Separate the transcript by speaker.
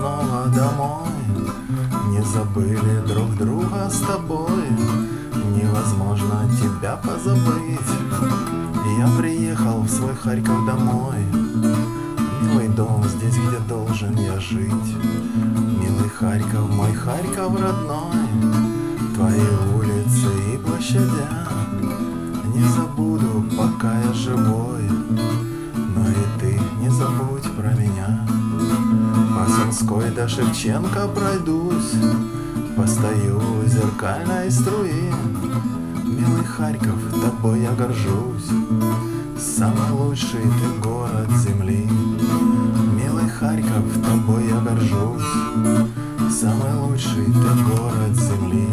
Speaker 1: снова домой. Не забыли друг друга с тобой, невозможно тебя позабыть. Я приехал в свой Харьков домой, милый дом здесь, где должен я жить. Милый Харьков, мой Харьков родной, твои улицы и площадя не забуду, пока я живой. Но и ты не забудь про меня. По Сумской до Шевченко пройдусь, постою у зеркальной струи. Милый Харьков, тобой я горжусь, самый лучший ты город земли. Милый Харьков, тобой я горжусь, самый лучший ты город земли.